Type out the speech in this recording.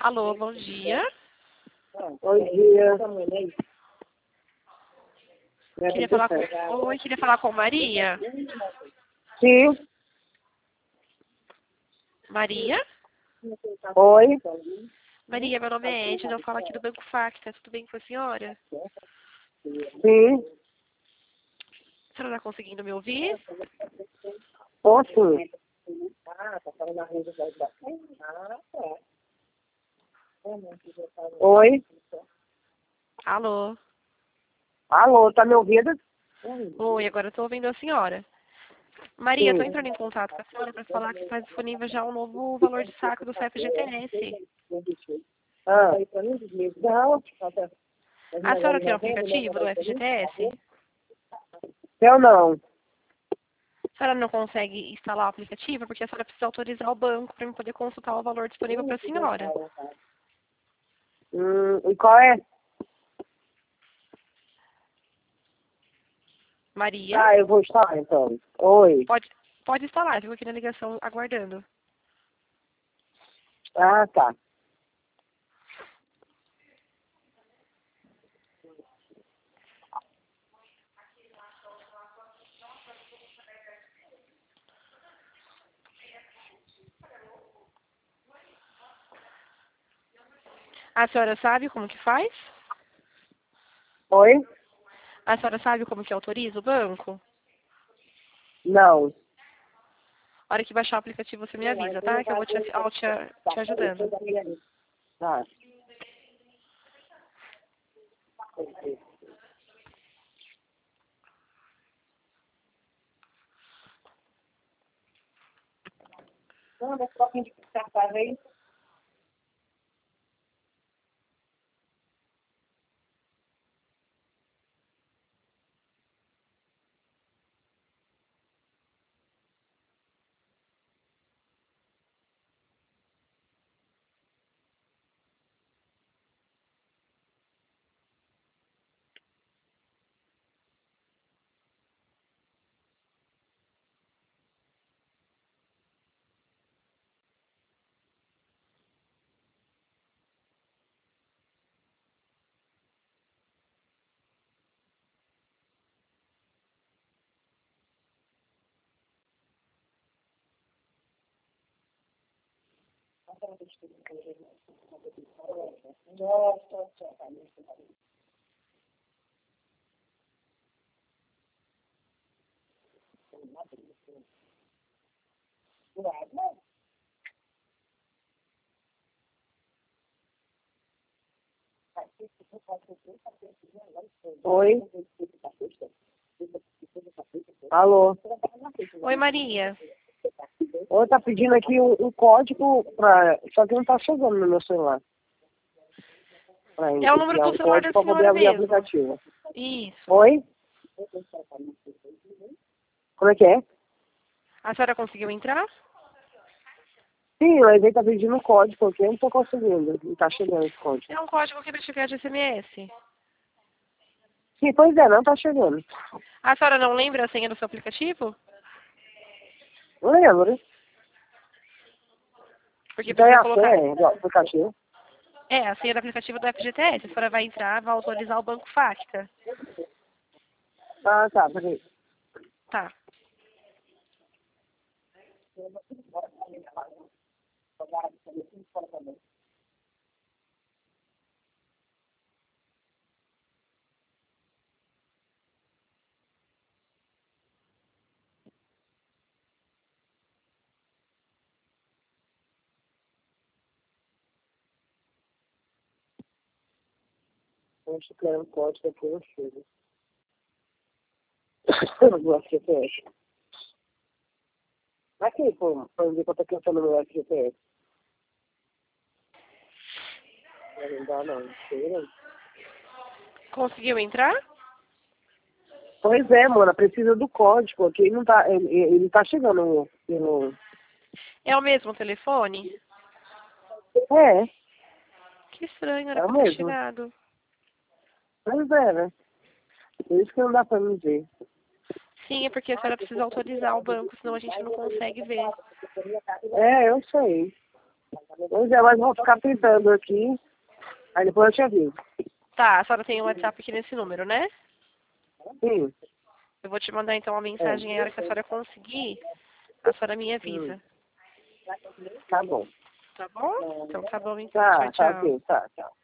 Alô, bom dia. Bom dia. Queria falar com Maria. Sim. Maria? Oi. Maria, meu nome é Edna, eu falo aqui do Banco Facta. Tudo bem com a senhora? Sim. A senhora está conseguindo me ouvir? Posso? Oi. Alô? Alô, tá me ouvindo? Oi, agora eu estou ouvindo a senhora. Maria, estou Sim. entrando em contato com a senhora para falar que está disponível já um novo valor de saco do FGTS. Ah. Não. A senhora tem o aplicativo do FGTS? Eu não. A senhora não consegue instalar o aplicativo porque a senhora precisa autorizar o banco para eu poder consultar o valor disponível para a senhora. E qual é? Maria? Ah, eu vou instalar então. Oi. Pode instalar, eu fico aqui na ligação aguardando. Ah, tá. A senhora sabe como que faz? Oi? A senhora sabe como que autoriza o banco? Não. A hora que baixar o aplicativo você me avisa, tá? Que eu vou te ajudando. Tá. Não, mas só de cartaz aí. Oi. Alô. Oi, Maria. Oi, tá pedindo aqui um código pra. Só que não tá chegando no meu celular. É o número do celular da Código pra poder senhora abrir o mesmo. aplicativo. Isso. Oi? Como é que é? A senhora conseguiu entrar? Sim, mas ele tá pedindo um código aqui, eu não tô conseguindo. Não tá chegando esse código. É um código aqui para chegar de SMS. Sim, pois é, não tá chegando. A senhora não lembra a senha do seu aplicativo? Não lembro. Porque Então é precisa a colocar... senha do aplicativo. É, a senha do aplicativo do FGTS. A senhora vai entrar, vai autorizar o Banco Facta. Ah, tá, peraí. Tá. Eu acho que era um código aqui, eu chego. Do FGTS. Aqui, pô, pra ver quanto é que eu tô no meu FGTS. Não dá, não. Não chega, não. Conseguiu entrar? Pois é, mano, precisa do código aqui. Não tá, ele tá chegando pelo. É o mesmo telefone? É, Que estranho, era é o pra ter mesmo. chegado. Pois é, né? Por isso que não dá pra me ver. Sim, é porque a senhora precisa autorizar o banco, senão a gente não consegue ver. É, eu sei. Pois é, mas vou ficar tentando aqui. Aí depois eu te aviso. Tá, a senhora tem o WhatsApp aqui nesse número, né? Sim. Eu vou te mandar então uma mensagem aí, a hora que a senhora conseguir, a senhora me avisa. Tá bom. Tá bom? Então tá bom então. Tá, Tchau, tá tchau. ok. Tá, tchau.